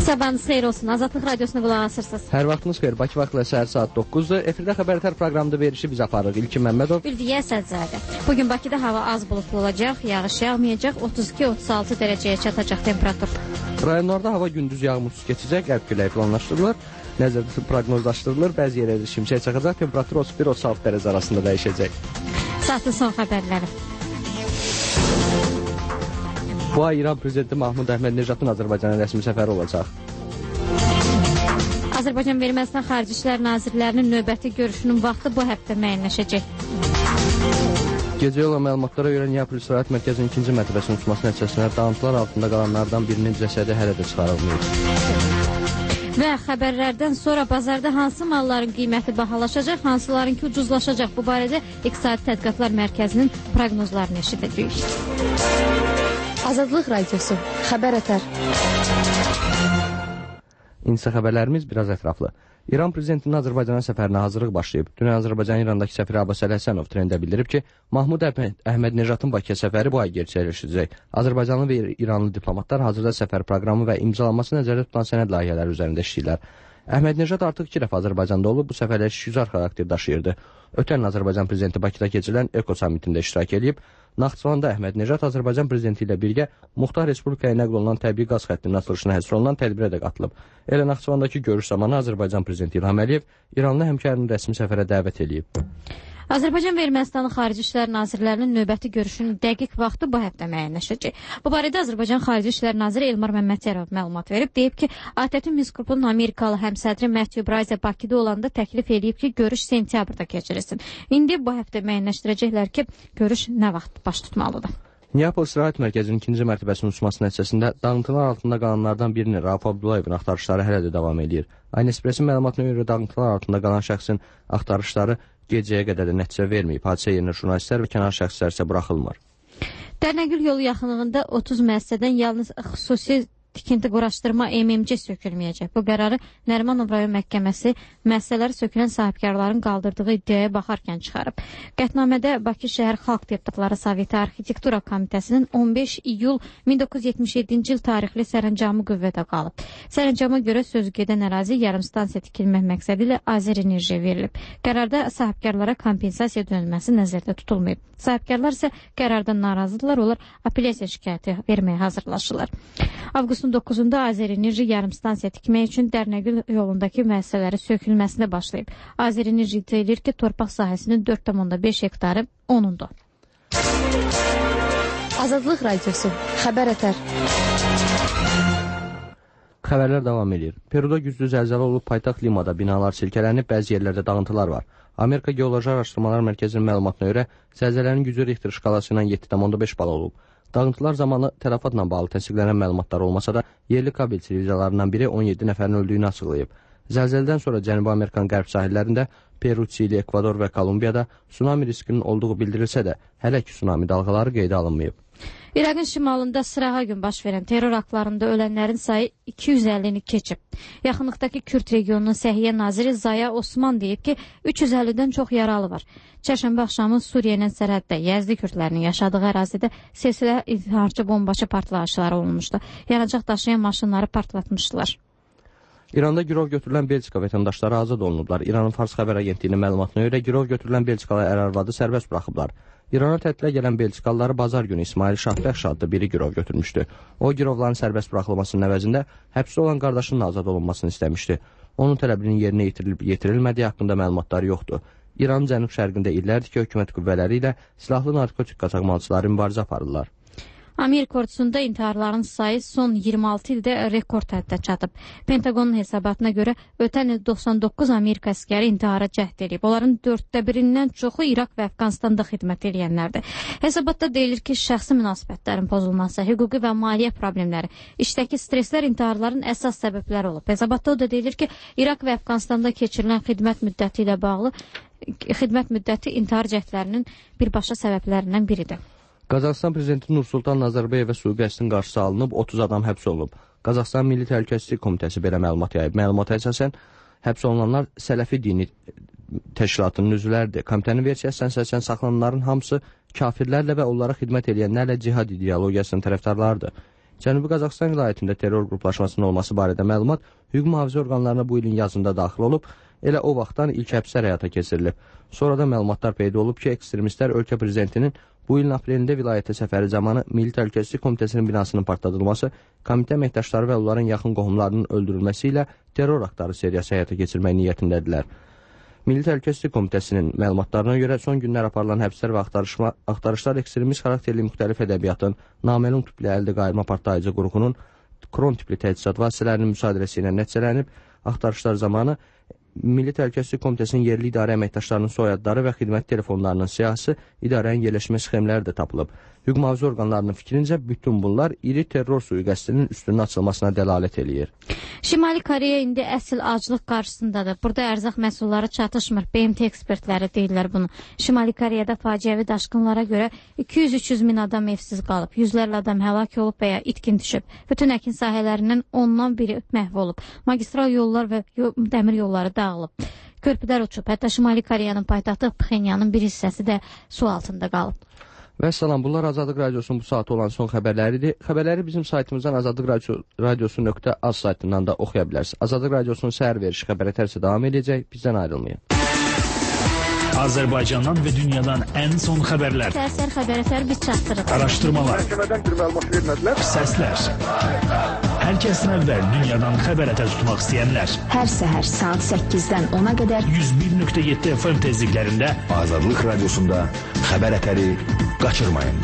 Sabahınız xeyir olsun. Azadlıq Radiosuna qulaq asırsınız. Hər vaxtınız xeyir. Bakı vaxtla səhər saat 9-dur. Efirdə xəbərlər proqramında verişi biz aparırıq. İlkin Məmmədov. Ülviyə Əsədzadə. Bugün Bakıda hava az bulutlu olacaq, yağış yağmayacaq, 32-36 dərəcəyə çatacaq temperatur. Rayonlarda hava gündüz yağmursuz keçəcək, qərb küləyi planlaşdırılır. Nəzərdə proqnozlaşdırılır. Bəzi yerlərdə şimşək çaxacaq, temperatur 31-36 dərəcə arasında dəyişəcək. Saatın son xəbərləri. Bu ay İran prezidenti Mahmud Əhməd-Necatın Azərbaycana rəsmi səfəri olacaq. Azərbaycan və Ermənistan Xarici İşlər Nazirlərinin növbəti görüşünün vaxtı bu həftə müəyyənləşəcək. Gecə yola məlumatlara görə Neapol İstirahət Mərkəzinin 2-ci mərtəbəsinin uçması nəticəsində dağıntılar altında qalanlardan birinin cəsədi hələ də çıxarılmayıb. Və xəbərlərdən sonra bazarda hansı malların qiyməti bahalaşacaq, hansılarınki ucuzlaşacaq? Bu barədə İqtisadi Tədqiqatlar Mərkəzinin proqnozlarını eşidəcəyik. Azadlıq Radiosu, xəbər ətər. İnsə xəbərlərimiz biraz ətraflı. İran prezidentinin Azərbaycana səfərinə hazırlıq başlayıb. Dünən Azərbaycanın İrandakı səfiri Abbas Əli Həsənov trendə bildirib ki, Mahmud Əhməd-Necatın Bakıya səfəri bu ay gerçəkləşəcək. Azərbaycanlı və İranlı diplomatlar hazırda səfər proqramı və imzalanması nəzərdə tutulan sənəd layihələri üzərində işləyirlər. Əhməd-Necad artıq 2 dəfə Azərbaycanda olub, bu səfərlər şücar xarakter daşıyırdı. Ötən Azərbaycan prezidenti Bakıda keçirilən Eko samitində iştirak edib. Naxçıvanda Əhməd-Necad Azərbaycan prezidenti ilə birgə Muxtar Respublikaya nəql olunan təbii qaz xəttinin açılışına həsr olunan tədbirə də qatılıb. Elə Naxçıvandakı görüş zamanı Azərbaycan prezidenti İlham Əliyev İranlı həmkarını rəsmi səfərə dəvət edib. Azərbaycan və Ermənistanın Xarici İşlər Nazirlərinin növbəti görüşünün dəqiq vaxtı bu həftə müəyyənləşəcək. Bu barədə Azərbaycan Xarici İşlər Naziri Elmar Məmmədçərov məlumat verib, deyib ki, ATƏT-in Minsk qrupunun Amerikalı həmsədri Matthew Bryce Bakıda olanda təklif edib ki, görüş sentyabrda keçirilsin. İndi bu həftə müəyyənləşdirəcəklər ki, görüş nə vaxt baş tutmalıdır. Neapol İstirahət Mərkəzinin 2-ci mərtəbəsinin uçması nəticəsində dağıntılar altında qalanlardan birinin Rauf Abdullayevin axtarışları hələ də davam edir. Aynespresin məlumatına görə dağıntılar altında qalan şəxsin axtarışları gecəyə qədər də nəticə verməyib. Hadisə yerinə jurnalistlər və kənar şəxslər isə buraxılmır. Dərnəgül yolu yaxınlığında 30 müəssisədən yalnız xüsusi tikinti quraşdırma MMC sökülməyəcək. Bu qərarı Nərimanov rayon məhkəməsi müəssisələri sökülən sahibkarların qaldırdığı iddiaya baxarkən çıxarıb. Qətnamədə Bakı şəhər Xalq Deputatları Soveti Arxitektura Komitəsinin 15 iyul 1977-ci il tarixli sərəncamı qüvvədə qalıb. Sərəncama görə sözügedən ərazi yarımstansiya tikilmək məqsədi ilə Azərenerjiyə verilib. Qərarda sahibkarlara kompensasiya dönülməsi nəzərdə tutulmayıb. Sahibkarlar isə qərardan narazıdırlar, onlar apellyasiya şikayəti verməyə hazırlaşırlar. Avqustun 9-da Azərenerji yarımstansiya tikmək üçün Dərnəgül yolundakı müəssisələri sökülməsinə başlayıb. Azərenerji iddia edir ki, torpaq sahəsinin 4,5 hektarı onundur. Azadlıq Radiosu, xəbər ətər. Xəbərlər davam edir. Peruda güclü zəlzələ olub, paytaxt Limada binalar silkələnib, bəzi yerlərdə dağıntılar var. Amerika Geoloji Araşdırmalar Mərkəzinin məlumatına görə zəlzələnin gücü Richter şkalası ilə 7,5 bal olub. Dağıntılar zamanı tələfatla bağlı təsdiqlənən məlumatlar olmasa da, yerli kabel televiziyalarından biri 17 nəfərin öldüyünü açıqlayıb. Zəlzələdən sonra Cənubi Amerikanın qərb sahillərində, Peru, Çili, Ekvador və Kolumbiyada tsunami riskinin olduğu bildirilsə də, hələ ki tsunami dalğaları qeydə alınmayıb. İraqın şimalında sırağa gün baş verən terror aktlarında ölənlərin sayı 250-ni keçib. Yaxınlıqdakı Kürd regionunun səhiyyə naziri Zaya Osman deyib ki, 350-dən çox yaralı var. Çərşənbə axşamı Suriyenin sərhəddə Yazdi Kürdlərinin yaşadığı ərazidə silsilə intiharcı bombaşı partlayışları olunmuşdu. Yanacaq daşıyan maşınları partlatmışdılar. İranda girov götürülən Belçika vətəndaşları azad olunublar. İranın Fars xəbər agentliyinin məlumatına görə girov götürülən Belçikalı ər-arvadı sərbəst buraxıblar. İrana tətilə gələn Belçikalıları bazar günü İsmail Şahbəxş adlı biri girov götürmüşdü. O, girovların sərbəst buraxılmasının əvəzində həbsdə olan qardaşının azad olunmasını istəmişdi. Onun tələbinin yerinə yetirilmədiyi haqqında məlumatlar yoxdur. İranın cənub-şərqində illərdir ki, hökumət qüvvələri ilə silahlı narkotik qaçaqmalçıları mübarizə aparırlar. Amerika ordusunda intiharların sayı son 26 ildə rekord həddə çatıb. Pentagonun hesabatına görə ötən il 99 Amerika əskəri intihara cəhd edib. Onların 1/4-dən çoxu İraq və Əfqanistanda xidmət edənlərdir. Hesabatda deyilir ki, şəxsi münasibətlərin pozulması, hüquqi və maliyyə problemləri, işdəki streslər intiharların əsas səbəbləri olub. Hesabatda o da deyilir ki, İraq və Əfqanistanda keçirilən xidmət müddəti ilə bağlı xidmət müddəti intihar cəhdlərinin birbaşa səbəblərindən biridir. Qazaxıstan prezidenti Nursultan Nazarbayevə sui-qəsdin qarşısı alınıb, 30 adam həbs olunub. Qazaxıstan Milli Təhlükəsizlik Komitəsi belə məlumat yayıb. Məlumata əsasən həbs olunanlar Sələfi dini təşkilatının üzvləridir. Komitənin versiyasına əsasən saxlananların hamısı kafirlərlə və onlara xidmət edənlərlə cihad ideologiyasının tərəfdarlarıdır. Cənubi Qazaxıstan vilayətində terror qruplaşmasının olması barədə məlumat hüquq mühafizə orqanlarına bu ilin yazında daxil olub, elə o vaxtdan ilk həbslər həyata keçirilib. Sonra da məlumatlar peyda olub ki, ekstremistlər ölkə prezidentinin bu ilin aprelində vilayətə səfəri zamanı Milli Təhlükəsizlik Komitəsinin binasının partladılması, komitə əməkdaşları və onların yaxın qohumlarının öldürülməsi ilə terror aktları seriyası həyata keçirmək niyyətindədirlər. Milli Təhlükəsizlik Komitəsinin məlumatlarına görə son günlər aparılan həbslər və axtarışlar ekstremist xarakterli müxtəlif ədəbiyyatın, naməlum tipli əldə qayırma partlayıcı qrupunun kron tipli təchizat vasitələrinin müsadirəsi ilə nəticələnib. Axtarışlar zamanı Milli Təhlükəsizlik Komitəsinin yerli idarə əməkdaşlarının soyadları və xidmət telefonlarının siyahısı, idarənin yerləşmə sxemləri də tapılıb. Hüquq mühafizə orqanlarının fikrincə bütün bunlar iri terror sui-qəsdinin üstünün açılmasına dəlalət eləyir. Şimali Koreya indi əsl aclıq qarşısındadır. Burada ərzaq məhsulları çatışmır. BMT ekspertləri deyirlər bunu. Şimali Koreyada faciəvi daşqınlara görə 200-300 min adam evsiz qalıb. Yüzlərlə adam həlak olub və ya itkin düşüb. Bütün əkin sahələrindən ondan biri məhv olub. Magistral yollar və dəmir yolları dağılıb. Körpülər uçub. Hətta Şimali Koreyanın paytaxtı Pxenyanın bir hissəsi də su altında qalıb. Və salam, bunlar Azadlıq Radiosunun bu saatı olan son xəbərləridir. Xəbərləri bizim saytımızdan azadlıqradiosu.az saytından da oxuya bilərsiniz. Azadlıq Radiosunun səhər verişi xəbərə tərsə davam edəcək. Bizdən ayrılmayın. Azərbaycandan və dünyadan ən son xəbərlər. Səhər xəbərətər biz çatdırırıq. Araşdırmalar. Məhkəmədən bir məlumat vermədilər. Səslər. Hər kəsdən əvvəl dünyadan xəbərətər tutmaq istəyənlər. Hər səhər saat 8-dən 10-a qədər 101.7 FM tezliklərində Azadlıq Radiosunda xəbərətəri qaçırmayın.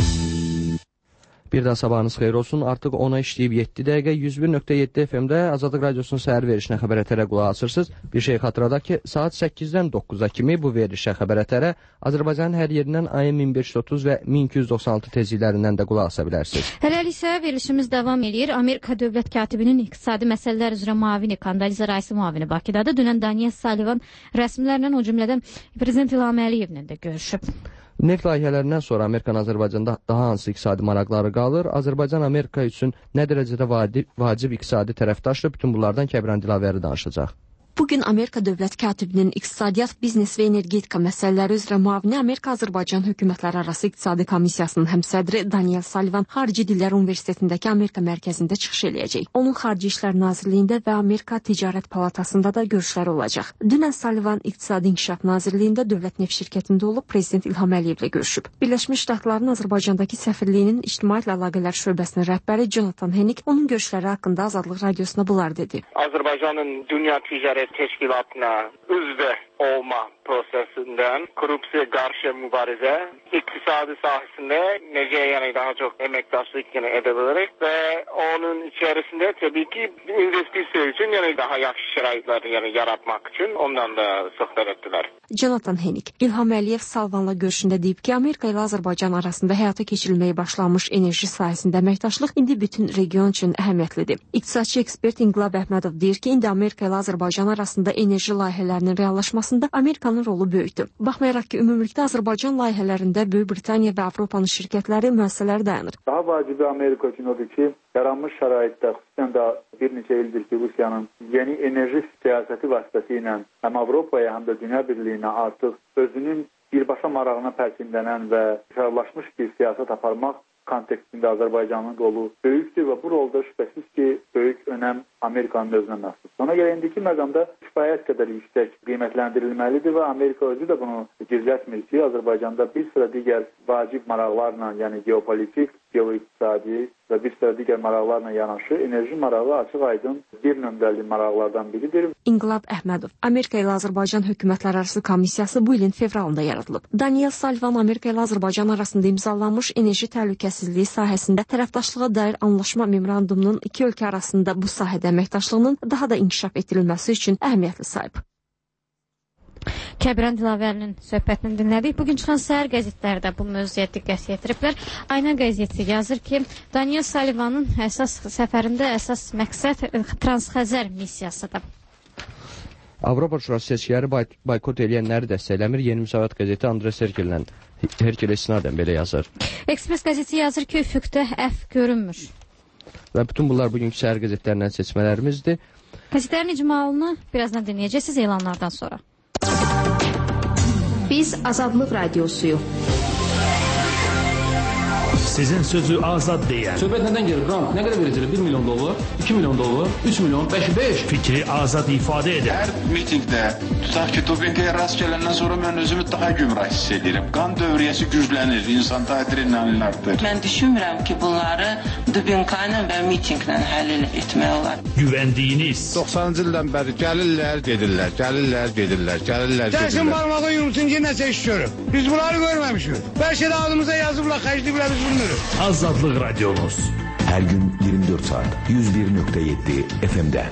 Bir daha sabahınız xeyir olsun. Artıq 10'a işləyib 7 dəqiqə 101.7 FM-də Azadlıq Radiosunun səhər verişinə xəbərətərə qulaq asırsınız. Bir şey xatırladaq ki, saat 8-dən 9-a kimi bu verişə xəbərətərə Azərbaycanın hər yerindən AM 1530 və 1296 tezliklərindən də qulaq asa bilərsiniz. Hələlik isə verilişimiz davam edir. Amerika Dövlət Katibinin iqtisadi məsələlər üzrə müavini Kandaliza Raisi müavini Bakıdadır. Dünən Daniel Sullivan rəsmilərlə, o cümlədən Prezident İlham Əliyevlə də görüşüb. Neft layihələrindən sonra Amerikanın Azərbaycanda daha hansı iqtisadi maraqları qalır? Azərbaycan Amerika üçün nə dərəcədə vacib iqtisadi tərəfdaşdır? Bütün bunlardan Kəbran Dilavəri danışacaq. Bugün Amerika Dövlət Katibinin İqtisadiyyat, Biznes və Energetika məsələləri üzrə müavini Amerika-Azərbaycan hökumətlərarası İqtisadi Komissiyasının həmsədri Daniel Sullivan Xarici Dillər Universitetindəki Amerika mərkəzində çıxış eləyəcək. Onun Xarici İşlər Nazirliyində və Amerika Ticarət Palatasında da görüşləri olacaq. Dünən Sullivan İqtisadi İnkişaf Nazirliyində Dövlət Neft şirkətində olub Prezident İlham Əliyevlə görüşüb. Birləşmiş Ştatların Azərbaycandakı səfirliyinin İctimai Əlaqələr şöbəsinin rəhbəri Jonathan Hennick onun görüşləri haqqında Azadlıq Radiosuna bunlar dedi. Azərbaycanın dünya ticarət təşkilatına üzv olma prosesindən korrupsiya qarşı mübarizə, iqtisadi sahəsində necə daha çox əməkdaşlıq edilərək və onun içərisində təbii ki investisiya üçün daha yaxşı şəraitlər yaratmaq üçün ondan da söhbət etdilər. Jonathan Hennick, İlham Əliyev Sullivanla görüşündə deyib ki, Amerika ilə Azərbaycan arasında həyata keçirilməyə başlanmış enerji sahəsində əməkdaşlıq indi bütün region üçün əhəmiyyətlidir. İqtisadçı ekspert İnqilab Əhmədov deyir ki, indi Amerika ilə Azərbaycan arasında enerji layihələrinin reallaşmasında Amerikanın rolu böyükdür. Baxmayaraq ki, ümumilikdə Azərbaycan layihələrində Böyük Britaniya və Avropanın şirkətləri, müəssisələri dayanır. Daha vacibi Amerika üçün odur ki, yaranmış şəraitdə, xüsusən də bir neçə ildir ki, Rusiyanın yeni enerji siyasəti vasitəsilə həm Avropaya, həm də Dünya Birliyinə artıq özünün birbaşa marağına pərçimlənən və şərləşmiş bir siyasət aparmaq kontekstində Azərbaycanın rolu böyükdür və bu rolda şübhəsiz ki, böyük önəm Amerikanın özünə məxsus. Ona görə indiki məqamda kifayət qədər yüksək qiymətləndirilməlidir və Amerika özü də bunu gizlətmir ki, Azərbaycanda bir sıra digər vacib maraqlarla, yəni geopolitik, geoiqtisadi və bir sıra digər maraqlarla yanaşı enerji marağı açıq-aydın bir nömrəli maraqlardan biridir. İnqilab Əhmədov, Amerika ilə Azərbaycan hökumətlərarası komissiyası bu ilin fevralında yaradılıb. Daniel Sullivan Amerika ilə Azərbaycan arasında imzalanmış enerji təhlükəsizliyi sahəsində tərəfdaşlığa dair anlaşma memorandumunun iki ölkə arasında bu sahədə əməkdaşlığının daha da inkişaf etdirilməsi üçün əhəmiyyətli sayıb. Kəbran Dilavərinin söhbətini dinlədik. Bugün çıxan səhər qəzetlərdə bu mövzuya diqqət yetiriblər. Ayna qəzeti yazır ki, Daniel Sullivanın əsas səfərində əsas məqsəd Transxəzər missiyasıdır. Avropa Şurası seçkiləri boykot edənləri dəstəkləmir. Yeni Müsavat qəzeti Andres Herkel istinadən belə yazır. Ekspres qəzeti yazır ki, üfüqdə əf görünmür. Və bütün bunlar bugünkü səhər qəzetlərindən seçmələrimizdir. Qəzetlərin icmalını birazdan dinləyəcəksiniz elanlardan sonra. Biz Azadlıq Radiosuyuq. Sizin sözü azad deyən. Söhbət nədən gelir? Qrant nə qədər verəcəklər? 1 milyon dollar, 2 milyon dollar, 3 milyon, 5. Fikri azad ifadə edən. Hər mitingdə tutaq ki, dopinqə rast gələndən sonra mən özümü daha gümrah hiss edirəm. Qan dövriyyəsi güclənir, insanda adrenalin artır. Mən düşünmürəm ki, bunları dopinqla və mitinqlə həll etmək olar. Güvəndiyiniz 90-cı ildən bəri gəlirlər, gedirlər, gəlirlər, gedirlər, gəlirlər, gedirlər. Gəlsin barmağı yumsun ki, nəsə iş görüb. Biz bunları görməmişik. Bəlkə də adımıza yazıblar, xərcliyiblər, biz bilmirik. Azadlıq Radiomuz. Hər gün 24 saat 101.7 FM-də.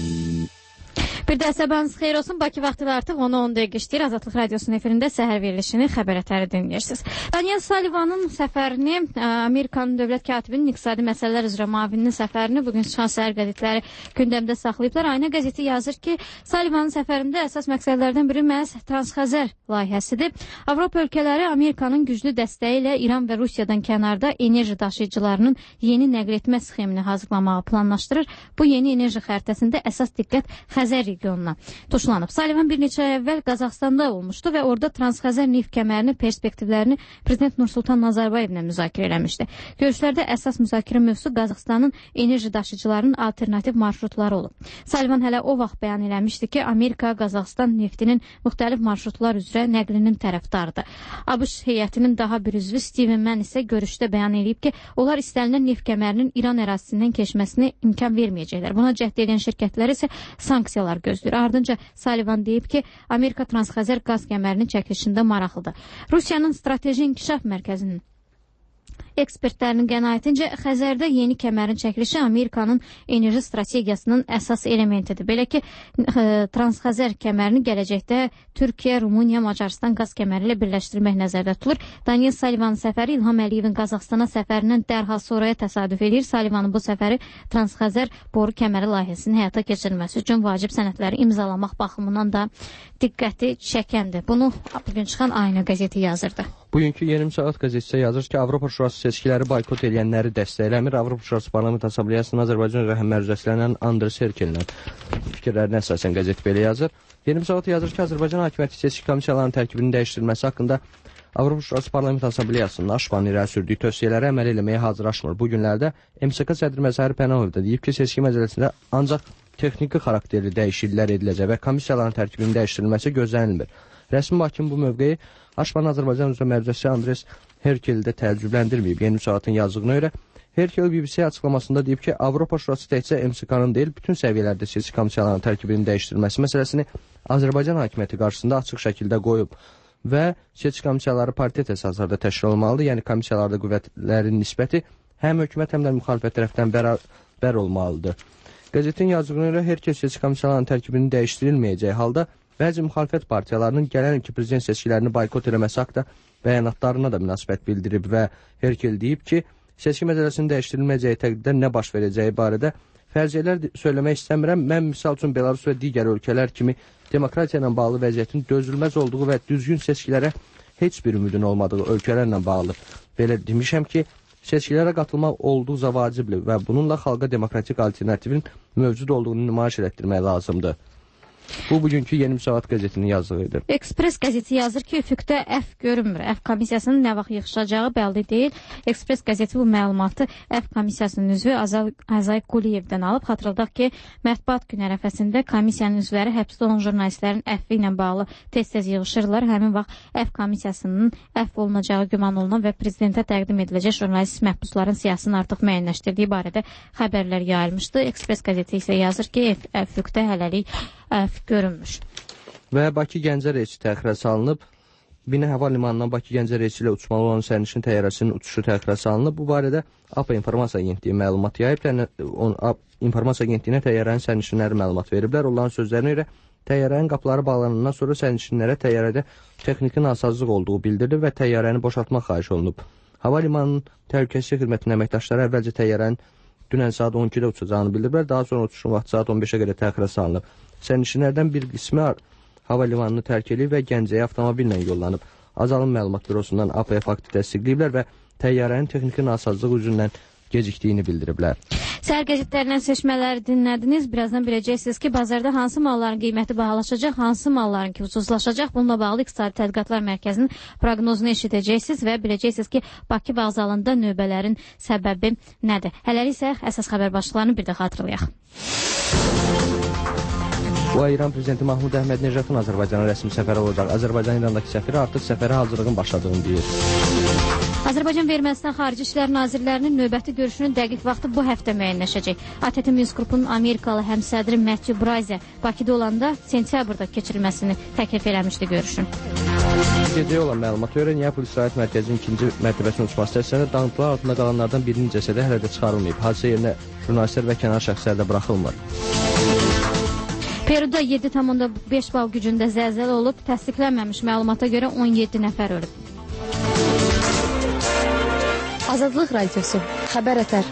Bir də sabahınız xeyir olsun. Bakı vaxtı artıq 10-10 dəqiqə işləyir. Azadlıq Radiosunun efirində səhər verilişini, xəbər ətəri dinləyirsiniz. Daniel Sullivanın səfərini, Amerikanın dövlət katibinin iqtisadi məsələlər üzrə müavininin səfərini bugün çıxan səhər qəzetləri gündəmdə saxlayıblar. Ayna qəzeti yazır ki, Sullivanın səfərində əsas məqsədlərdən biri məhz Transxəzər layihəsidir. Avropa ölkələri Amerikanın güclü dəstəyi ilə İran və Rusiyadan kənarda enerji daşıyıcılarının yeni nəql etmə sxemini hazırlamağı planlaşdırır. Bu yeni enerji xəritəsində əsas diqqət Xəzər regionuna tuşlanıb. Sullivan bir neçə ay əvvəl Qazaxstanda olmuşdu və orada Transxəzər neft kəmərinin perspektivlərini Prezident Nursultan Nazarbayevlə müzakirə eləmişdi. Görüşlərdə əsas müzakirə mövzusu Qazaxstanın enerji daşıyıcılarının alternativ marşrutları olub. Sullivan hələ o vaxt bəyan eləmişdi ki, Amerika Qazaxstan neftinin müxtəlif marşrutlar üzrə nəqlinin tərəfdarıdır. ABŞ heyətinin daha bir üzvü Steven Mann isə görüşdə bəyan edib ki, onlar istənilən neft kəmərinin İran ərazisindən keçməsini imkan verməyəcəklər. Buna cəhd edən şirkətlər isə sanksiyalar gözləyir. Ardınca Sullivan deyib ki, Amerika Transxəzər qaz kəmərinin çəkilişində maraqlıdır. Rusiyanın Strateji İnkişaf Mərkəzinin ekspertlərinin qənaətincə Xəzərdə yeni kəmərin çəkilişi Amerikanın enerji strategiyasının əsas elementidir. Belə ki, Transxəzər kəmərini gələcəkdə Türkiyə, Rumıniya, Macaristan qaz kəməri ilə birləşdirmək nəzərdə tutulur. Daniel Sullivanın səfəri İlham Əliyevin Qazaxstana səfərindən dərhal sonraya təsadüf edir. Sullivanın bu səfəri Transxəzər boru kəməri layihəsinin həyata keçirilməsi üçün vacib sənədləri imzalamaq baxımından da diqqəti çəkəndir. Bunu bugün çıxan Ayna qəzeti yazırdı. Bugünkü 20 saat qəzetçisi yazır ki, Avropa Şurası seçkiləri boykot edənləri dəstəkləmir. Avropa Şurası Parlament Assambleyasının Azərbaycan rəhbər üzvlərindən Andres Herkel'in fikirlərinə əsasən qəzet belə yazır. 20 saat yazır ki, Azərbaycan hakimiyyəti seçki komissiyalarının tərkibinin dəyişdirilməsi haqqında Avropa Şurası Parlament Assambleyasının Aşbanın irəli sürdüyü tövsiyələri əməl eləməyə hazırlaşmır. Bu günlərdə MSK sədri Məzahir Pənahov da deyib ki, seçki məcəlləsində ancaq texniki xarakterli dəyişikliklər ediləcək və komissiyaların tərkibinin dəyişdirilməsi gözlənilmir. Rəsmi hakim bu mövqeyi Aşbanın Azərbaycan üzrə mərcəsi Andres Herkel də təəccübləndirməyib. 20 saatın yazdığına görə Herkel BBC açıqlamasında deyib ki, Avropa Şurası təkcə MSK-nın deyil, bütün səviyyələrdə seçki komissiyalarının tərkibinin dəyişdirilməsi məsələsini Azərbaycan hakimiyyəti qarşısında açıq şəkildə qoyub və seçki komissiyaları paritet əsaslarda təşkil olmalıdır. Yəni komissiyalarda qüvvətlərin nisbəti həm hökumət, həm də müxalifət tərəfdən bərabər olmalıdır. Qəzetin yazdığına görə Herkel seçki komissiyalarının tərkibinin dəyişdirilməyəcəyi halda bəzi müxalifət partiyalarının gələn ilki prezident seçkilərini boykot eləməsi haqqında bəyanatlarına da münasibət bildirib və Herkel deyib ki, seçki məcəlləsinin dəyişdirilməyəcəyi təqdirdə nə baş verəcəyi barədə fərziyyələr söyləmək istəmirəm. Mən misal üçün Belarus və digər ölkələr kimi demokratiya ilə bağlı vəziyyətin dözülməz olduğu və düzgün seçkilərə heç bir ümidin olmadığı ölkələrlə bağlı belə demişəm ki, seçkilərə qatılmaq olduqca vacibdir və bununla xalqa demokratik alternativin mövcud olduğunu nümayiş etdirmək lazımdır. Bu, bugünkü 20 saat qəzetinin yazdığıdır. Ekspres qəzeti yazır ki, üfüqdə F görünmür. F komissiyasının nə vaxt yığışacağı bəlli deyil. Ekspres qəzeti bu məlumatı F komissiyasının üzvü Azay Quliyevdən alıb. Xatırladaq ki, mətbuat günü ərəfəsində komissiyanın üzvləri həbsdə olan jurnalistlərin F ilə bağlı tez-tez yığışırlar. Həmin vaxt F komissiyasının F olunacağı güman olunan və prezidentə təqdim ediləcək jurnalist məhbusların siyasını artıq müəyyənləşdirdiyi barədə xəbərlər yayılmışdı. Ekspres qəzeti isə yazır ki, üfüqdə hələlik görünmüş. Və Bakı Gəncə reysi təxirə salınıb. Binə hava limanından Bakı Gəncə reysi ilə uçmalı olan sərnişin təyyarəsinin uçuşu təxirə salınıb. Bu barədə APA İnformasiya Agentliyi məlumat yayıb. İnformasiya Agentliyinə təyyarənin sərnişinləri məlumat veriblər. Onların sözlərinə görə təyyarənin qapıları bağlanandan sonra sərnişinlərə təyyarədə texniki nasazlıq olduğu bildirilib və təyyarəni boşaltmaq xahiş olunub. Hava limanının təhlükəsizlik xidmətinin əməkdaşları əvvəlcə təyyarənin dünən saat 12-də uçacağını bildiriblər. Daha sonra uçuşun vaxtı saat 15-ə qədər təxirə salınıb. Sərnişinlərdən bir qismi hava limanını tərk edib və Gəncəyə avtomobillə yollanıb. Azalın Məlumat Bürosundan APA faktı təsdiqləyiblər və təyyarənin texniki nasazlığı üzündən gecikdiyini bildiriblər. Səhər qəzetlərindən seçmələri dinlədiniz. Birazdan biləcəksiniz ki, bazarda hansı malların qiyməti bahalaşacaq, hansı malların ki ucuzlaşacaq. Bununla bağlı İqtisadi Tədqiqatlar Mərkəzinin proqnozunu eşidəcəksiniz və biləcəksiniz ki, Bakı vağzalında növbələrin səbəbi nədir? Hələlik isə əsas xəbər başlıqlarını bir də xatırlayaq. Bu ay İran prezidenti Mahmud Əhməd Necatın Azərbaycana rəsmi səfəri olacaq. Azərbaycan İrandakı səfiri artıq səfərə hazırlığın başladığını deyir. Azərbaycan və Ermənistan Xarici İşlər Nazirlərinin növbəti görüşünün dəqiq vaxtı bu həftə müəyyənləşəcək. ATƏT Minsk qrupunun Amerikalı həmsədri Matthew Bryce Bakıda olanda sentyabrda keçirilməsini təklif eləmişdi görüşün. Gecəyə olan məlumata görə Neapol İstirahət Mərkəzinin ikinci mərtəbəsinin uçması təsirində dağıntılar altında qalanlardan birinin cəsədi hələ də çıxarılmayıb. Hadisə yerinə jurnalistlər və kənar şəxslər də buraxılmır. Peruda 7,5 bal gücündə zəlzələ olub, təsdiqlənməmiş məlumata görə 17 nəfər ölüb. Azadlıq Radiosu, Xəbər Ətər.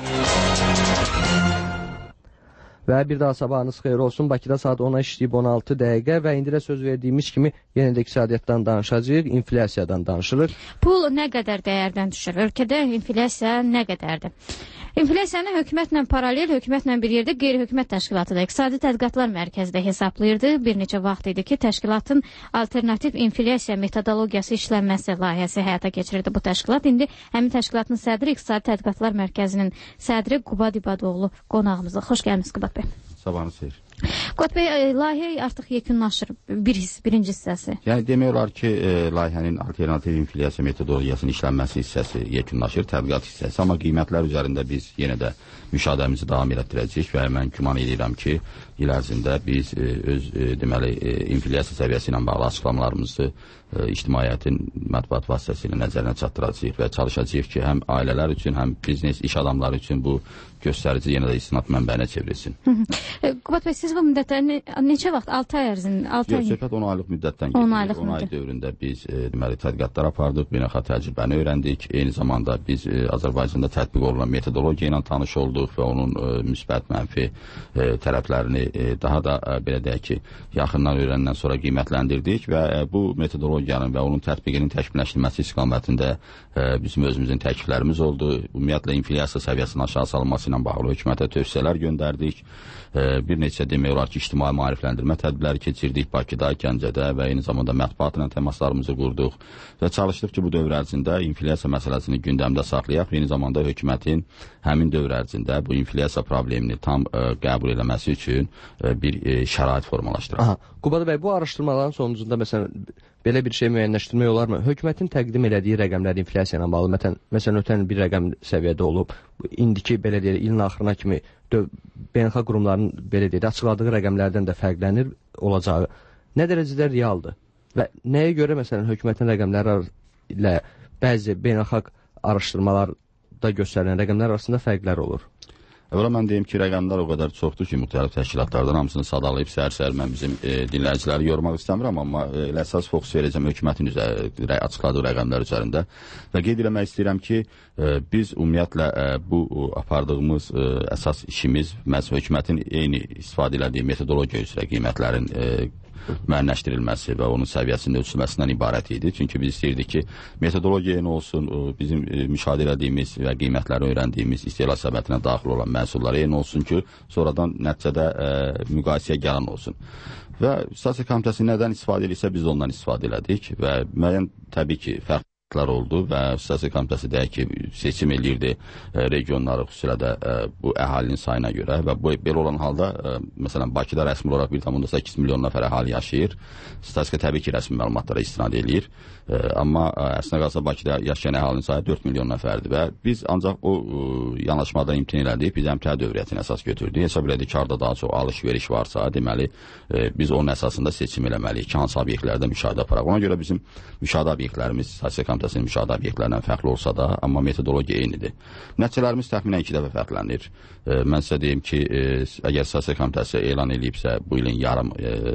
Və bir daha sabahınız xeyir olsun. Bakıda saat 10'a işləyib 16 dəqiqə və indi də söz verdiyimiz kimi yenə də iqtisadiyyatdan danışacağıq, inflyasiyadan danışırıq. Pul nə qədər dəyərdən düşür? Ölkədə inflyasiya nə qədərdir? İnflyasiyanı hökumətlə paralel, hökumətlə bir yerdə qeyri-hökumət təşkilatı da İqtisadi Tədqiqatlar Mərkəzi də hesablayırdı. Bir neçə vaxt idi ki, təşkilatın alternativ inflyasiya metodologiyası işlənməsi layihəsi həyata keçirirdi bu təşkilat. İndi həmin təşkilatın sədri İqtisadi Tədqiqatlar Mərkəzinin sədri Qubad İbadoğlu qonağımızda. Xoş gəlmisiniz Qubad bəy. Sabahınız xeyir. Qubad bəy, layihə artıq yekunlaşır. Birinci hissəsi. Yəni demək olar ki, layihənin alternativ inflyasiya metodologiyasının işlənməsi hissəsi yekunlaşır, tədqiqat hissəsi. Amma qiymətlər üzərində biz yenə də müşahidəmizi davam etdirəcəyik və mən güman edirəm ki, il ərzində biz öz deməli inflyasiya səviyyəsi ilə bağlı açıqlamalarımızı ictimaiyyətin mətbuat vasitəsilə nəzərinə çatdıracağıq və çalışacağıq ki, həm ailələr üçün, həm biznes, iş adamları üçün bu göstərici yenə də istinad mənbəyinə çevrilsin. Qubad bəy, siz bu müddətdə neçə vaxt? 6 ay ərzində? Yox, söhbət 10 aylıq müddətdən gedir. 10 ay dövründə biz deməli tədqiqatlar apardıq, beynəlxalq təcrübəni öyrəndik. Eyni zamanda biz Azərbaycanda tətbiq olunan metodologiya ilə tanış olduq və onun müsbət, mənfi tərəflərini daha da belə deyək ki, yaxından öyrəndən sonra qiymətləndirdik və bu metodologiyanın və onun tətbiqinin təkmilləşdirilməsi istiqamətində bizim özümüzün təkliflərimiz oldu. Ümumiyyətlə inflyasiya səviyyəsinin aşağı salınması ilə bağlı hökumətə tövsiyələr göndərdik. Bir neçə demək olar ki, ictimai maarifləndirmə tədbirləri keçirdik Bakıda, Gəncədə və eyni zamanda mətbuatla təmaslarımızı qurduq və çalışdıq ki, bu dövr ərzində inflyasiya məsələsini gündəmdə saxlayaq. Eyni zamanda hökumətin həmin dövr ərzində bu inflyasiya problemini tam qəbul eləməsi üçün bir şərait formalaşdıraq. Qubad bəy, bu araşdırmaların sonucunda məsələn belə bir şey müəyyənləşdirmək olarmı? Hökumətin təqdim elədiyi rəqəmlər inflyasiya ilə bağlı, məsələn ötən bir rəqəm səviyyədə olub, indiki belə deyək, ilin axırına kimi beynəlxalq qurumların belə deyək, açıqladığı rəqəmlərdən də fərqlənir olacağı nə dərəcədə realdır? Və nəyə görə məsələn hökumətin rəqəmləri ilə bəzi beynəlxalq araşdırmalarda göstərilən rəqəmlər arasında fərqlər olur? Əvvəla mən deyim ki, rəqəmlər o qədər çoxdur ki, müxtəlif təşkilatlardan hamısını sadalayıb səhər-səhər mən bizim dinləyiciləri yormaq istəmirəm, amma əsas fokus verəcəm hökumətin açıqladığı rəqəmlər üzərində və qeyd eləmək istəyirəm ki, biz ümumiyyətlə bu apardığımız əsas işimiz məhz hökumətin eyni istifadə elədiyi metodologiya üzrə qiymətlərin müəyyənləşdirilməsi və onun səviyyəsində ölçülməsindən ibarət idi. Çünki biz istəyirdik ki, metodologiya eyni olsun, bizim müşahidə etdiyimiz və qiymətləri öyrəndiyimiz istehlak səbətinə daxil olan məhsullar eyni olsun ki, sonradan nəticədə müqayisəyə gələn olsun. Və Statistiqa Komitəsi nədən istifadə edirsə biz ondan istifadə elədik və müəyyən təbii ki, fərqlər oldu və Statistika Komitəsi deyək ki, seçim eləyirdi regionları xüsusilə də bu əhalinin sayına görə və belə olan halda, məsələn, Bakıda rəsmi olaraq 1,8 milyon nəfər əhali yaşayır. Statistika təbii ki, rəsmi məlumatlara istinad eləyir. Amma əslində qalsa Bakıda yaşayan əhalinin sayı 4 milyon nəfərdir və biz ancaq o yanaşmadan imtina elədik, biz əmtəə dövriyyətini əsas götürdük. Hesab elədik ki, harda daha çox alış-veriş varsa, deməli, biz onun əsasında seçim eləməliyik ki, hansı obyektlərdə müşahidə aparaq. Ona görə bizim müşahidə obyektlərimiz Statistika Komitəsinin müşahidə obyektlərindən fərqli olsa da, amma metodologiya eynidir. Nəticələrimiz təxminən 2 dəfə fərqlənir. Mən sizə deyim ki, əgər Statistika Komitəsi elan edibsə bu ilin yarım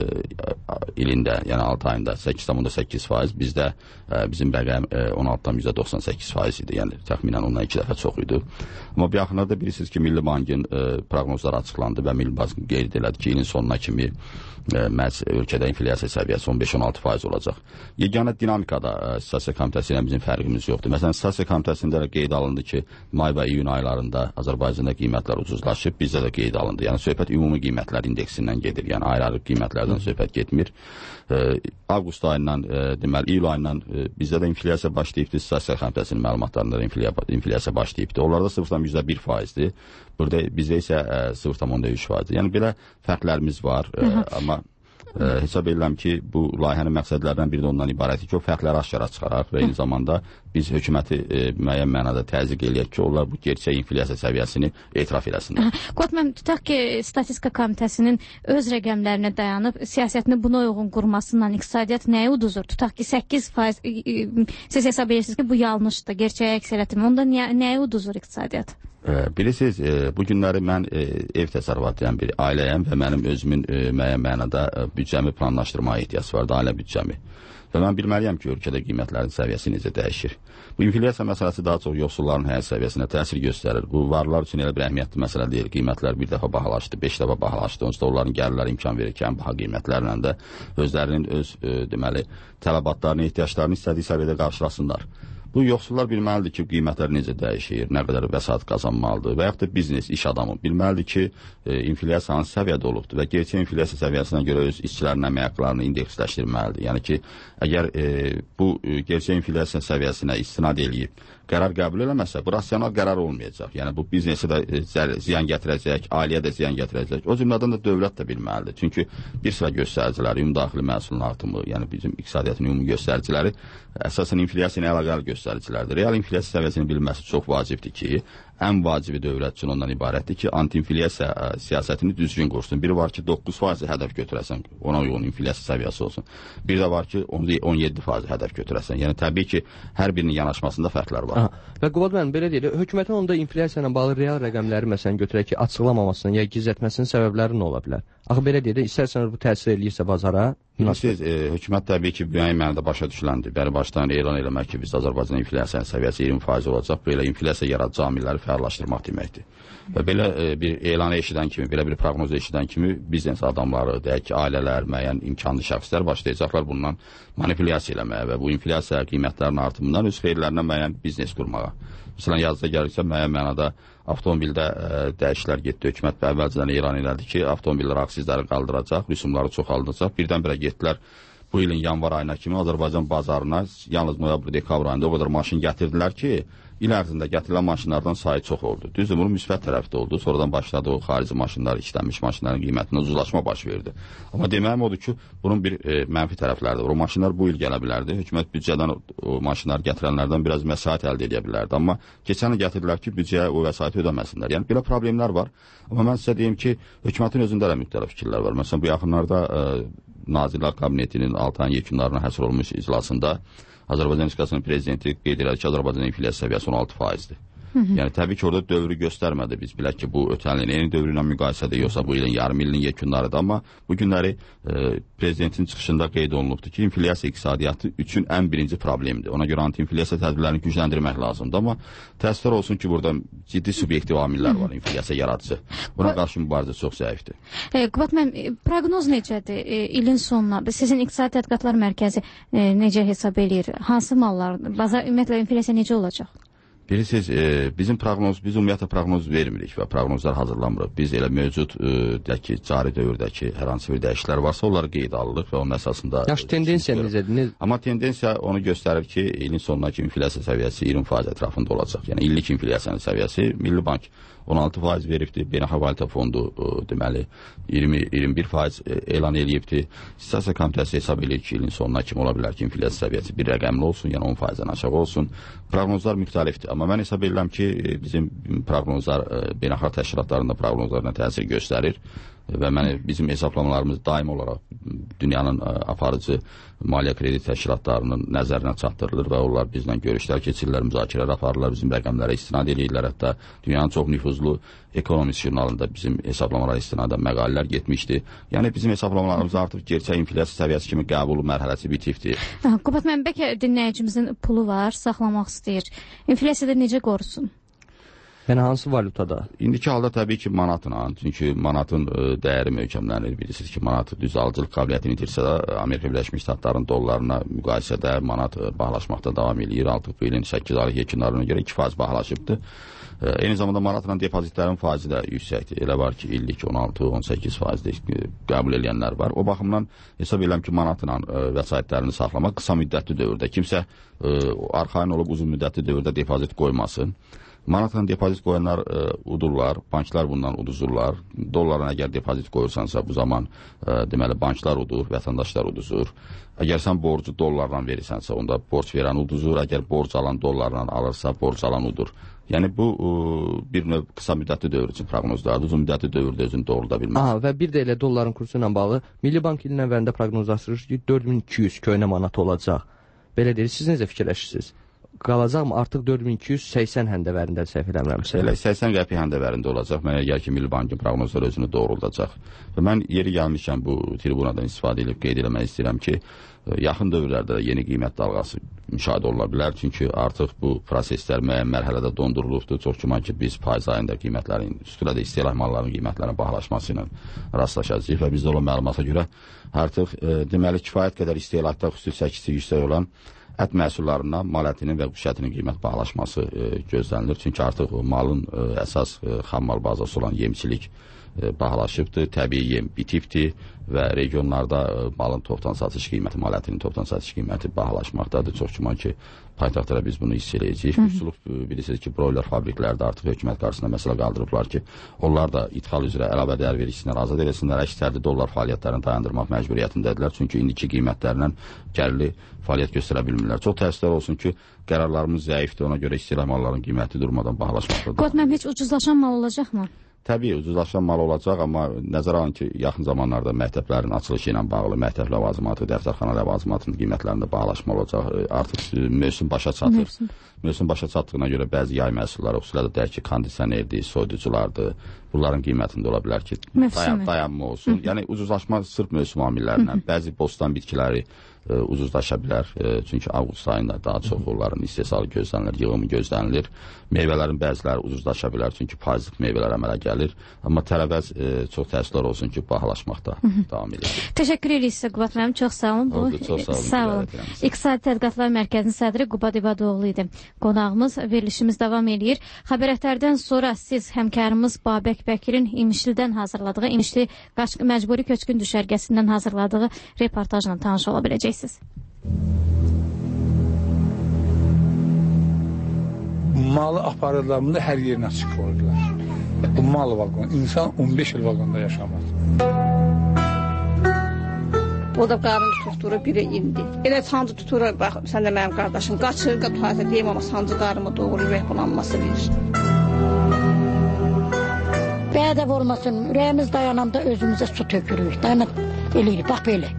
ilində, yəni 6 ayında 8,8%, bizdə bizim rəqəm 16,98% idi, yəni təxminən ondan 2 dəfə çox idi. Amma bir yaxınlarda bilirsiniz ki, Milli Bankın proqnozları açıqlandı və Milli Bank qeyd elədi ki, ilin sonuna kimi məhz ölkədə inflyasiya səviyyəsi 15-16% olacaq. Yeganə dinamikada Statistika Komitəsi ilə bizim fərqimiz yoxdur. Məsələn, Statistiqa Komitəsində də qeyd alındı ki, may və iyun aylarında Azərbaycanda qiymətlər ucuzlaşıb, bizdə də qeyd alındı. Yəni söhbət ümumi qiymətlər indeksindən gedir. Yəni ayrı-ayrı qiymətlərdən söhbət getmir. Avqust ayından, deməli iyul ayından bizdə də inflyasiya başlayıbdı. Statistiqa Komitəsinin məlumatlarında da inflyasiya başlayıbdı. Onlarda 0,1%-dir. Burada bizdə isə 0,3%-dir. Yəni belə fərqlərimiz var, amma hesab edirəm ki, bu layihənin məqsədlərdən biri də ondan ibarətdir ki, o fərqləri aşkara çıxaraq və eyni zamanda biz hökuməti müəyyən mənada təzyiq eləyək ki, onlar bu gerçək inflyasiya səviyyəsini etiraf eləsinlər. Qotman, tutaq ki, Statistika Komitəsinin öz rəqəmlərinə dayanıb siyasətini buna uyğun qurmasından iqtisadiyyat nəyə uduzur? Tutaq ki, 8% siz hesab edirsiniz ki, bu yanlışdır, gerçəyə əks elətmir. Onda nəyə uduzur iqtisadiyyat? Bilirsiniz, bu günləri mən ev təsərrüfatlayan bir ailəyəm və mənim özümün müəyyən mənada büdcəmi planlaşdırmaya ehtiyac var, ailə büdcəmi. Və mən bilməliyəm ki, ölkədə qiymətlərin səviyyəsi necə dəyişir. Bu inflyasiya məsələsi daha çox yoxsulların həyat səviyyəsinə təsir göstərir. Bu varlılar üçün elə bir əhəmiyyətli məsələ deyil. Qiymətlər bir dəfə bahalaşdı, 5 dəfə bahalaşdı. Onsuz da onların gəlirləri imkan verir ki, ən baha qiymətlərlə də özlərinin öz deməli tələbatlarını, ehtiyaclarını istədiyi səviyyədə qarşılasınlar. Bu yoxsullar bilməlidir ki, qiymətlər necə dəyişir, nə qədər vəsait qazanmalıdır və yaxud da biznes, iş adamı bilməlidir ki, inflyasiya hansı səviyyədə olubdur və gerçək inflyasiya səviyyəsinə görə öz işçilərin əmək haqqlarını indeksləşdirməlidir. Yəni ki, əgər bu gerçək inflyasiya səviyyəsinə istinad eləyib qərar qəbul eləməsə, bu rasional qərar olmayacaq. Yəni bu biznesə də ziyan gətirəcək, ailəyə də ziyan gətirəcək. O cümlədən də dövlət də bilməlidir. Çünki bir sıra göstəriciləri, ümumdaxili məhsulun artımı, yəni bizim iqtisadiyyatın ümumi göstəriciləri əsasən inflyasiya ilə əlaqəli göstəricilərdir. Real inflyasiya səviyyəsini bilməsi çox vacibdir ki, ən vacibi dövlət üçün ondan ibarətdir ki, anti-inflyasiya siyasətini düzgün qursun. Biri var ki, 9% hədəf götürəsən, ona uyğun inflyasiya səviyyəsi olsun. Bir də var ki, 17% hədəf götürəsən. Yəni təbii ki, hər birinin yanaşmasında fərqlər var. Və Qubad müəllim, belə deyil, hökumətin onda inflyasiya ilə bağlı real rəqəmləri məsələn götürək ki, açıqlamamasının ya gizlətməsinin səbəbləri nə ola bilər? Axı belə deyil, istərseniz bu təsir eləyirsə bazara, Siz, hökumət təbii ki, müəyyən mənada başa düşüləndir. Bəri başdan elan eləmək ki, biz Azərbaycan inflyasiyanın səviyyəsi 20% olacaq. Belə inflyasiya yaradici amilləri fəallaşdırmaq deməkdir. Və belə bir elanı eşidən kimi, belə bir proqnozu eşidən kimi biznes adamları, deyək ki, ailələr, müəyyən imkanlı şəxslər başlayacaqlar bundan manipulyasiya eləməyə və bu inflyasiya qiymətlərinin artımından öz xeyirlərinə müəyyən biznes qurmağa. Məsələn, yazıda gəlirsə, müəyyən mənada avtomobildə dəyişikliklər getdi. Hökumət əvvəlcədən elan elədi ki, avtomobillər aksizləri qaldıracaq, rüsumları çoxaldacaq. Birdən-birə getdilər bu ilin yanvar ayına kimi Azərbaycan bazarına yalnız noyabr, dekabr ayında o qədər maşın gətirdilər ki, il ərzində gətirilən maşınlardan sayı çox oldu. Düzdür, bunun müsbət tərəfi də oldu. Sonradan başladı o xarici maşınlar, işlənmiş maşınların qiymətində ucuzlaşma baş verdi. Amma deməyim odur ki, bunun bir mənfi tərəfləri də var. O maşınlar bu il gələ bilərdi. Hökumət büdcədən o maşınları gətirənlərdən biraz vəsait əldə edə bilərdi. Amma keçən il gətirdilər ki, büdcəyə o vəsaiti ödəməsinlər. Yəni belə problemlər var. Amma mən sizə deyim ki, hökumətin özündə də müxtəlif fikirlər var. Məsələn, bu yaxınlarda Nazirlər Kabinetinin 6 ayın yekunlarına həsr olmuş iclasında Azərbaycan Respublikasının prezidenti qeyd edir ki, Azərbaycan inflyasiya səviyyəsi 16%-dir. Yəni təbii ki, orada dövrü göstərmədi. Biz bilək ki, bu ötən ilin yeni dövrü ilə müqayisədə yoxsa bu ilin yarım ilin yekunlarıdır. Amma bu günləri prezidentin çıxışında qeyd olunubdur ki, inflyasiya iqtisadiyyatı üçün ən birinci problemdir. Ona görə anti-inflyasiya tədbirlərini gücləndirmək lazımdır. Amma təəssüflər olsun ki, burada ciddi subyektiv amillər var, inflyasiya yaradıcı. Buna qarşı mübarizə çox zəifdir. Qubad müəllim, proqnoz necədir ilin sonuna? Sizin İqtisadi Tədqiqatlar Mərkəzi necə hesab eləyir? Hansı mallar, bazar ümumiyyətlə inflyasiya necə olacaq? Bilirsiniz, bizim proqnoz, biz ümumiyyətlə proqnoz vermirik və proqnozlar hazırlamırıq. Biz elə mövcud cari dövrdəki hər hansı bir dəyişikliklər varsa, onları qeyd alırıq və onun əsasında... Yaxşı, tendensiya necədir? Amma tendensiya onu göstərir ki, ilin sonuna ki, inflyasiya səviyyəsi 20% ətrafında olacaq. Yəni, illik inflyasiyanın səviyyəsi Milli Bank 16% veribdir, Beynəlxalq Valyuta Fondu deməli 20-21% elan eləyibdir. Statistiqa Komitəsi hesab edir ki, ilin sonuna kimi ola bilər ki, inflyasiya səviyyəsi bir rəqəmli olsun, yəni 10%-dən aşağı olsun. Proqnozlar müxtəlifdir, amma mən hesab edirəm ki, bizim proqnozlar beynəlxalq təşkilatlarında proqnozlarına təsir göstərir və bizim hesablamalarımız daim olaraq dünyanın aparıcı maliyyə kredit təşkilatlarının nəzərinə çatdırılır və onlar bizlə görüşlər keçirirlər, müzakirələr aparırlar, bizim rəqəmlərə istinad edirlər. Hətta dünyanın çox nüfuzlu Economist jurnalında bizim hesablamalara istinadən məqalələr getmişdi. Yəni bizim hesablamalarımız artıq gerçək inflyasiya səviyyəsi kimi qəbul mərhələsi bitibdir. Qubad müəllim, bəlkə dinləyicimizin pulu var, saxlamaq istəyir. İnflyasiyada necə qorusun? Yəni hansı valyutada? İndiki halda təbii ki manatla, çünki manatın dəyəri möhkəmlənir. Bilirsiniz ki, manat düz alıcılıq qabiliyyətini itirsə də Amerika Birləşmiş Ştatlarının dollarına müqayisədə manat bahalaşmaqda davam edir. Artıq bu ilin 8 aylıq yekunlarına görə 2% bahalaşıbdır. Eyni zamanda manatla depozitlərin faizi də yüksəkdir. Elə var ki, illik 16-18% qəbul edənlər var. O baxımdan hesab edirəm ki, manatla vəsaitlərini saxlamaq qısa müddətli dövrdə. Kimsə arxayın olub uzun müddətli dövrdə depozit qoymasın. Manatla depozit qoyanlar udurlar, banklar bundan uduzurlar. Dollarla əgər depozit qoyursansa bu zaman deməli banklar udur, vətəndaşlar uduzur. Əgər sən borcu dollarla verirsənsə, onda borc verən uduzur. Əgər borc alan dollarla alırsa, borc alan udur. Yəni bu bir növ qısa müddətli dövr üçün proqnozlardır. Uzun müddətli dövrdə özünü doğrulda bilməz. Və bir də elə dolların kursu ilə bağlı Milli Bank ilin əvvəlində proqnozlaşdırır ki, 4200 köhnə manat olacaq. Belə deyir, siz necə fikirləşirsiniz? Qalacaqmı? Artıq 4280 həndəvərində səhv eləmirəmsə. 80 qəpik həndəvərində olacaq. Mənə gəlir ki, Milli Bankın proqnozları özünü doğruldacaq. Və mən yeri gəlmişkən bu tribunadan istifadə edib qeyd eləmək istəyirəm ki, yaxın dövrlərdə yeni qiymət dalğası müşahidə ola bilər. Çünki artıq bu proseslər müəyyən mərhələdə dondurulubdur. Çox güman ki, biz payız ayında qiymətlərin, üstülə də istehlak mallarının qiymətlərinin bahalaşması ilə rastlaşacağıq və bizdə olan məlumata görə artıq deməli kifayət qədər istehlakda xüsusi çəkisi yüksək olan ət məhsullarından mal ətinin və quş ətinin qiymət bahalaşması gözlənilir. Çünki artıq malın əsas xam mal bazası olan yemçilik bahalaşıbdır, təbii yem bitibdir və regionlarda malın topdan satış qiyməti, mal ətinin topdan satış qiyməti bahalaşmaqdadır. Çox güman ki, paytaxtlara biz bunu hiss eləyəcəyik. Xüsusilə bilirsiniz ki, broiler fabriklərdə artıq hökumət qarşısında məsələ qaldırıblar ki, onlar da ithal üzrə əlavə dəyər vergisindən azad eləsinlər, əks tərdi dollar fəaliyyətlərini dayandırmaq məcburiyyətindədirlər. Çünki indiki qiymətlərlə gəlirli fəaliyyət göstərə bilmirlər. Çox təəssüflər olsun ki, qərarlarımız zəifdir, ona görə istehlak malların qiyməti durmadan bahalaşmaqdadır. Qotməm, heç ucuzlaşan mal olacaqmı? Təbii, ucuzlaşan mal olacaq, amma nəzərə alın ki, yaxın zamanlarda məktəblərin açılışı ilə bağlı məktəb ləvazimatı, dəftərxana ləvazimatının qiymətlərində bahalaşma olacaq. Artıq mövsüm başa çatır. Mövsüm başa çatdığına görə bəzi yay məhsulları, xüsusilə də deyək ki, kondisionerdir, soyuduculardır. Bunların qiymətində ola bilər ki, dayanma olsun. Yəni, ucuzlaşma sırf mövsüm amillərindən. Bəzi bostan bitkiləri ucuzlaşa bilər. Çünki avqust ayında daha çox onların istehsalı gözlənilir, yığımı gözlənilir. Meyvələrin bəziləri ucuzlaşa bilər, çünki payızlıq meyvələr əmələ gəlir. Amma tələbəz çox təəssüflər olsun ki, bahalaşmaqda davam edir. Təşəkkür edirik sizə Qubad müəllim, çox sağ olun. Sağ olun. İqtisadi Tədqiqatlar Mərkəzinin sədri Qubad İbadoğlu idi. Qonağımız, verilişimiz davam edir. Xəbərətlərdən sonra siz həmkarımız Babək Bəkirin İmişlidən hazırladığı, İmişli məcburi köçkün düşərgəsindən hazırladığı reportajla tanış ola biləcəksiniz. Malı aparırlar, bunu hər yerinə açıq qoyurlar. Bu mal vaqonu, insan 15 il vaqonda yaşamaz. O da qarını tutduğu biri indi. Elə sancı tutur, bax, sən də mənim qardaşım, qaçır, tualetə deyim, amma sancı qarımı doğru ürək bulanması verir. Bədəv olmasın, ürəyimiz dayananda özümüzə su tökürük, dayanıb eləyirik, bax belə.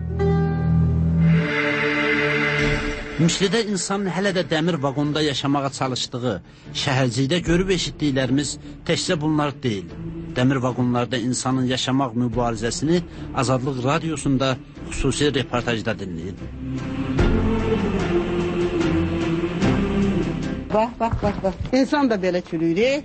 Müslidə insanın hələ də dəmir vaqonda yaşamağa çalışdığı, şəhərcikdə görüb eşitdiklərimiz təkcə bunlar deyil. Dəmir vaqonlarda insanın yaşamaq mübarizəsini Azadlıq Radiosunda xüsusi reportajda dinləyin. Bax. İnsan da belə çürüyür.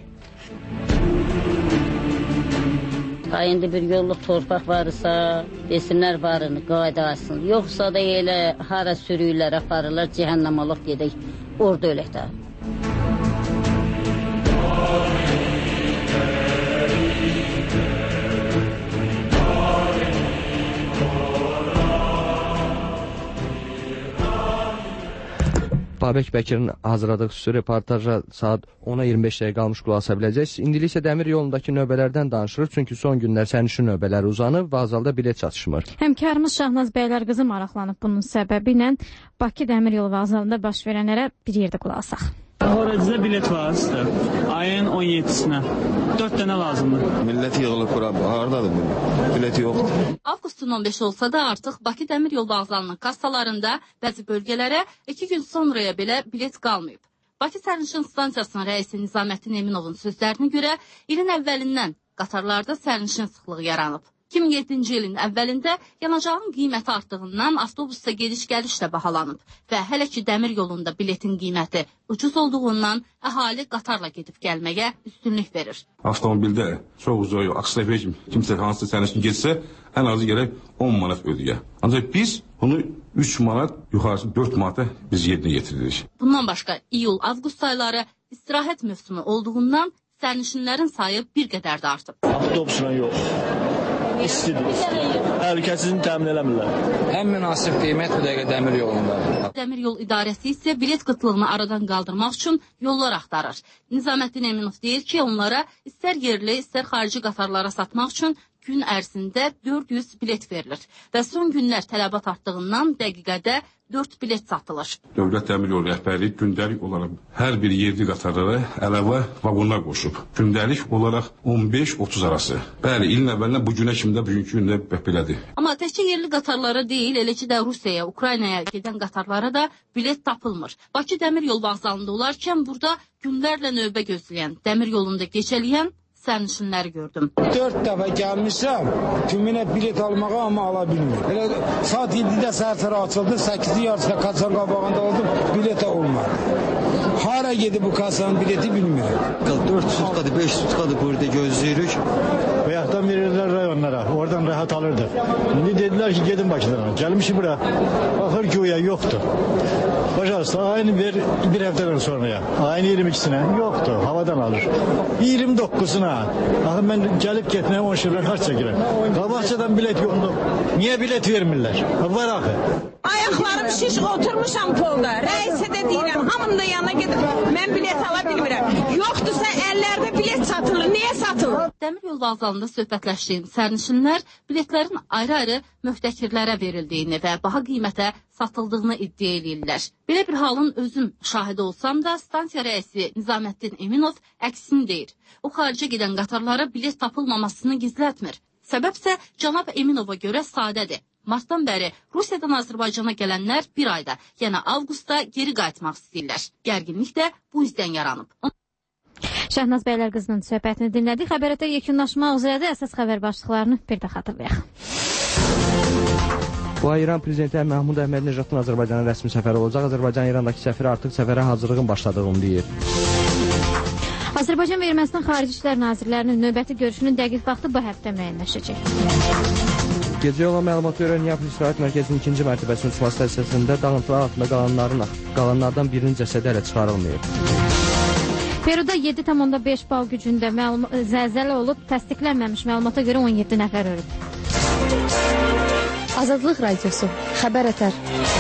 İndi bir yolluk torpaq varsa, desinlər varını, qaydasın. Yoxsa da elə hara sürüylər aparırlar, cəhənnəm olaq gedək, orada ölək də. Babək Bəkirin hazırladığı xüsusi reportaja saat 10-a 25 dəqiqə qalmış qulaq asa biləcəksiniz. İndi isə dəmir yolundakı növbələrdən danışırıq, çünki son günlər sərnişin növbələri uzanıb, vağzalda bilet çatışmır. Həmkarımız Şahnaz Bəylərqızı maraqlanıb bunun səbəbi ilə Bakı dəmir yolu vağzalında baş verənlərə bir yerdə qulaq asaq. Horacıda bilet var sizdə. Ayın 17-sinə. 4 dənə lazımdır. Millət yığılıb bura. Hardadır bu? Bilet yoxdur. Avqustun 15 olsa da artıq Bakı dəmir yol vağzalının kassalarında bəzi bölgələrə 2 gün sonraya belə bilet qalmayıb. Bakı sərnişin stansiyasının rəisi Nizaməddin Eminovun sözlərinə görə ilin əvvəlindən qatarlarda sərnişin sıxlığı yaranıb. 2007-ci ilin əvvəlində yanacağın qiyməti artdığından avtobusda gediş-gəliş də bahalanıb və hələ ki dəmir yolunda biletin qiyməti ucuz olduğundan əhali qatarla gedib gəlməyə üstünlük verir. Avtomobildə çox uzaq yol, aksine kimsə hansı sərnişin getsə, ən azı gərək 10 manat ödəyə. Ancaq biz bunu 3 manat, yuxarısı 4 manata biz yerinə yetiririk. Bundan başqa iyul-avqust ayları istirahət mövsümü olduğundan sərnişinlərin sayı bir qədər də artıb. Avtobusla yox. İstidir. Təhlükəsizliğini təmin eləmirlər. Ən münasib qiymət bu dəqiqə dəmir yolundadır. Dəmir yol idarəsi isə bilet qıtlığını aradan qaldırmaq üçün yollar axtarır. Nizamettin Eminov deyir ki, onlara istər yerli, istər xarici qatarlara satmaq üçün gün ərzində 400 bilet verilir və son günlər tələbat artdığından dəqiqədə 4 bilet satılır. Dövlət Dəmir Yolu rəhbərliyi gündəlik olaraq hər bir yerli qatarlara əlavə vaqonlar qoşub. Gündəlik olaraq 15-30 arası. Bəli, ilin əvvəlindən bu günə kimi də bugünkü gündə belədir. Amma təkcə yerli qatarlara deyil, eləcə də Rusiyaya, Ukraynaya gedən qatarlara da bilet tapılmır. Bakı Dəmir Yol vağzalında olarkən burada günlərlə növbə gözləyən, dəmir yolunda keçələyən sərnişinləri gördüm. 4 dəfə gəlmişəm, tümünə bilet almağa amma ala bilmir. Elə saat 7-də səhər açıldı, 8-i yarısında kasanın qabağında oldum, bilet olmadı. Hara gedib bu kasanın bileti bilmirəm. 4 sutkadır, 5 sutkadır burada gözləyirik. Bayaqdan verirlər rayonlara, oradan rahat alırdı. İndi dedilər ki, gedin Bakıdan. Gəlmişik bura, baxır güya yoxdur. Başarısı, ayını ver bir həftədən sonraya. Ayın 22-sinə yoxdur, havadan alır. 29-suna. Axı mən gəlib getməyə 10 şirlər harç çəkirəm. Qabaqçadan bilet yoxdur. Niyə bilet vermirlər? Var axı. Ayaqlarım şiş, oturmuşam polda. Rəisə də deyirəm, hamının da yanına gedib. Mən bilet ala bilmirəm. Yoxdursa əllərdə bilet satılır. Niyə satılır? Dəmir yol vağzalında söhbətləşdiyim sərnişinlər biletlərin ayrı-ayrı möhtəkirlərə verildiyini və baha qiymətə satıldığını iddia edirlər. Belə bir halın özüm şahidi olsam da, stansiya rəisi Nizamettin Eminov əksini deyir. O xaricə gedən qatarlara bilet tapılmamasını gizlətmir. Səbəbsə cənab Eminova görə sadədir. Martdan bəri Rusiyadan Azərbaycana gələnlər bir ayda, yəni avqustda geri qayıtmaq istəyirlər. Gərginlik də bu üzdən yaranıb. Şəhnaz bəylər qızının söhbətini dinlədik. Xəbərətə yekunlaşmaq üzrədir. Əsas xəbər başlıqlarını bir də xatırlayaq. Bu ay İran prezidenti Mahmud Əhməd-Necatın Azərbaycana rəsmi səfəri olacaq. Azərbaycan İrandakı səfiri artıq səfərə hazırlığın başladığını deyir. Azərbaycan və Ermənistan Xarici İşlər Nazirlərinin növbəti görüşünün dəqiq vaxtı bu həftə müəyyənləşəcək. Gecə olan məlumata görə Niyapolis İstirahət Mərkəzinin 2-ci mərtəbəsinin uçma stasiyasında dağıntılar altında qalanlardan birinin cəsədi hələ çıxarılmayıb. Peruda 7,5 bal gücündə zəlzələ olub, təsdiqlənməmiş məlumata görə 17 nəfər ölüb. Azadlıq Radiosu, Xəbər Ətər.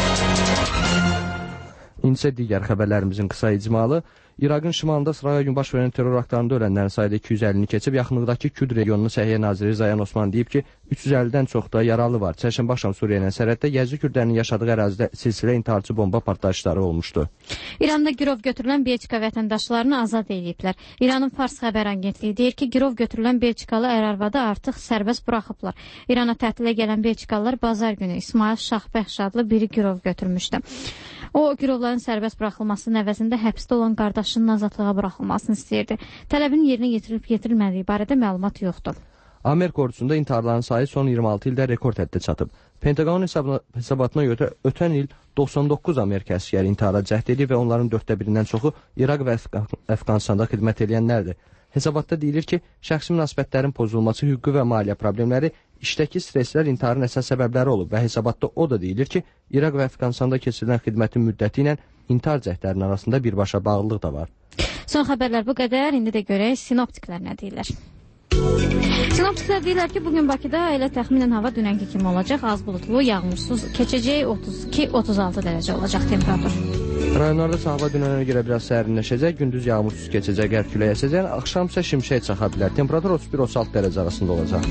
İndi isə digər xəbərlərimizin qısa icmalı. İraqın şimalında sıraya gün baş verən terror aktlarında ölənlərin sayı 250-ni keçib. Yaxınlıqdakı Küd regionunun Səhiyyə naziri Zayan Osman deyib ki, 350-dən çox da yaralı var. Çərşənbə axşam Suriya ilə sərhəddə Yazı kürdlərinin yaşadığı ərazidə silsilə intiharçı bomba partlayışları olmuşdu. İranda girov götürülən Belçika vətəndaşlarını azad ediblər. İranın Fars xəbər agentliyi deyir ki, girov götürülən Belçikalı ər-arvadı artıq sərbəst buraxıblar. İrana tətilə gələn Belçikalılar bazar günü İsmail Şahbəxş adlı biri girov götürmüşdü. O, girovların sərbəst buraxılmasının əvəzində həbsdə olan qardaşının azadlığa buraxılmasını istəyirdi. Tələbin yerinə yetirilib-yetirilmədiyi barədə məlumat yoxdur. Amerika ordusunda intiharların sayı son 26 ildə rekord həddə çatıb. Pentagonun hesabatına görə ötən il 99 Amerika əsgəri intihara cəhd edib və onların 1/4-dən çoxu İraq və Əfqanistanda xidmət edənlərdir. Hesabatda deyilir ki, şəxsi münasibətlərin pozulması, hüquqi və maliyyə problemləri, işdəki streslər intiharın əsas səbəbləri olub və hesabatda o da deyilir ki, İraq və Əfqanistanda keçirilən xidmətin müddəti ilə intihar cəhdlərinin arasında birbaşa bağlılıq da var. Son xəbərlər bu qədər. İndi də görək sinoptiklər nə deyirlər. Sinoptiklər deyirlər ki, bugün Bakıda elə təxminən hava dünənki kimi olacaq. Az bulutlu, yağmursuz keçəcək, 32-36 dərəcə olacaq temperatur. Rayonlarda hava dünənə görə biraz sərinləşəcək, gündüz yağmursuz keçəcək, qərb küləyi əsəcək, axşam isə şimşək çaxa bilər. Temperatur 31-36 dərəcə arasında olacaq.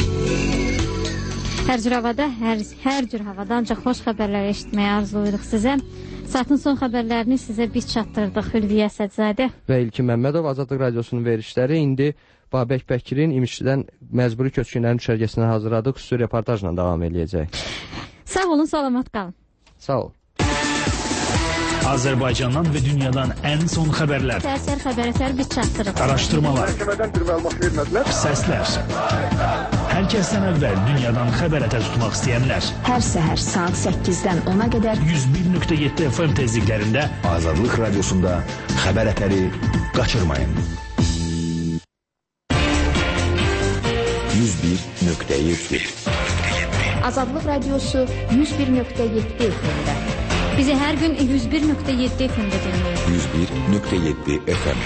Hər cür havada ancaq xoş xəbərlər eşitməyə arzulayırıq sizə. Saatın son xəbərlərini sizə biz çatdırdıq. Hülviyə Sədzadə və İlkin Məmmədov. Azadlıq Radiosunun verişləri indi Babək Bəkirin İmişlidən məcburi köçkünlərin düşərgəsindən hazırladığı xüsusi reportajla davam edəcək. Sağ olun, salamat qalın. Sağ olun. Azərbaycandan və dünyadan ən son xəbərlər. Səhər xəbər əsər biz çatdırıq. Araşdırmalar. Səslər. Hər kəsdən əvvəl dünyadan xəbər tutmaq istəyənlər. Hər səhər saat 8-dən 10-a qədər 101.7 FM tezliklərində Azadlıq Radiosunda xəbər ətəri qaçırmayın. 101.7 Azadlıq Radiosu 101.7 FM-də. Bizi hər gün 101.7 FM-də dinləyin. 101.7 FM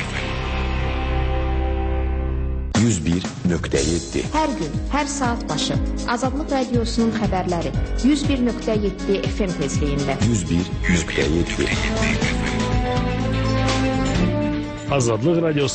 101.7 Hər gün, hər saat başı Azadlıq Radiosunun xəbərləri 101.7 FM tezliyində. 101.7 Azadlıq Radiosu